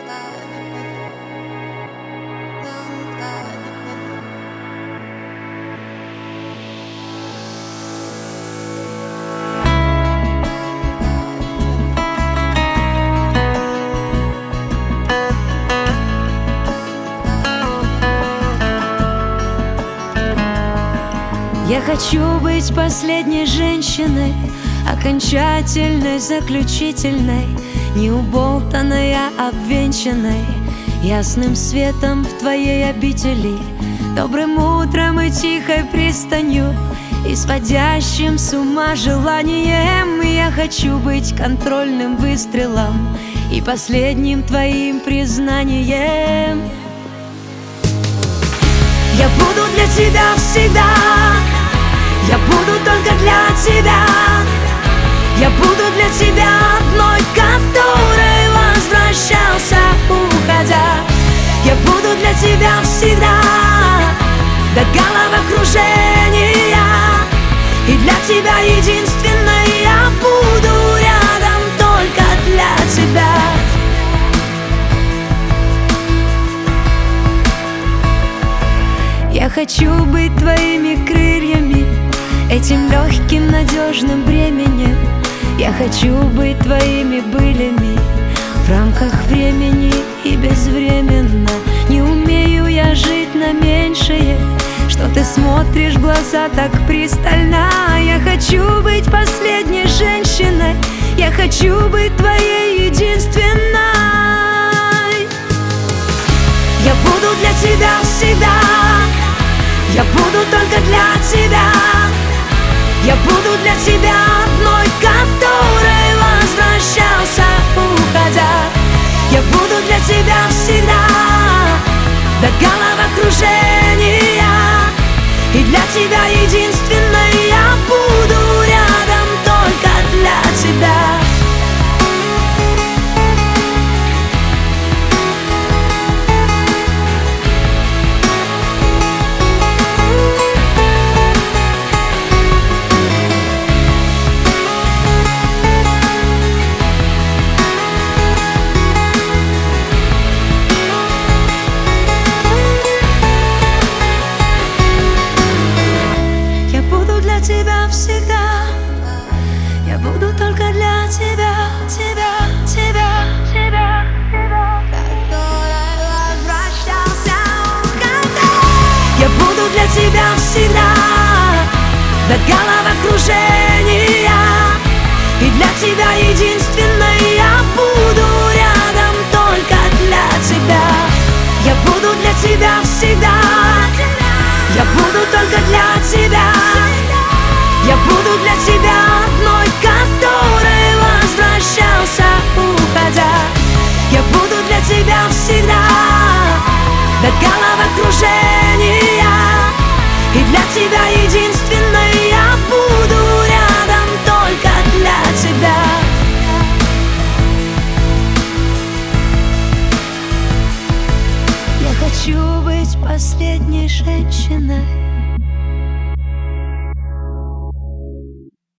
Я хочу быть последней женщиной, окончательной, заключительной, неуболтанной, обвенчанной ясным светом в твоей обители, добрым утром и тихой пристанью, и сводящим с ума желанием. Я хочу быть контрольным выстрелом и последним твоим признанием. Я буду для тебя всегда, я буду только для тебя, я буду для тебя одной, которой возвращался, уходя. Я буду для тебя всегда, до головокружения, и для тебя единственной я буду рядом только для тебя. Я хочу быть твоими крыльями, этим легким, надежным бременем. Я хочу быть твоими былями в рамках времени и безвременно. Не умею я жить на меньшее, что ты смотришь в глаза так пристально. Я хочу быть последней женщиной, я хочу быть твоей единственной. Я буду для тебя всегда, я буду только для тебя, я буду для тебя одной, которой возвращался, уходя. Я буду для тебя всегда, до головокружения, и для тебя единственной я буду рядом только для тебя. Тебя всегда, я буду только для тебя, тебя, тебя, тебя, тебя, который возвращался, уходя. Я буду для тебя всегда, до головокружения, и для тебя единственной я буду рядом только для тебя. Я буду для тебя всегда, я буду только для тебя. Я буду для тебя одной, которой возвращался, уходя. Я буду для тебя всегда, до головокружения, и для тебя единственной я буду рядом только для тебя. Я хочу быть последней женщиной,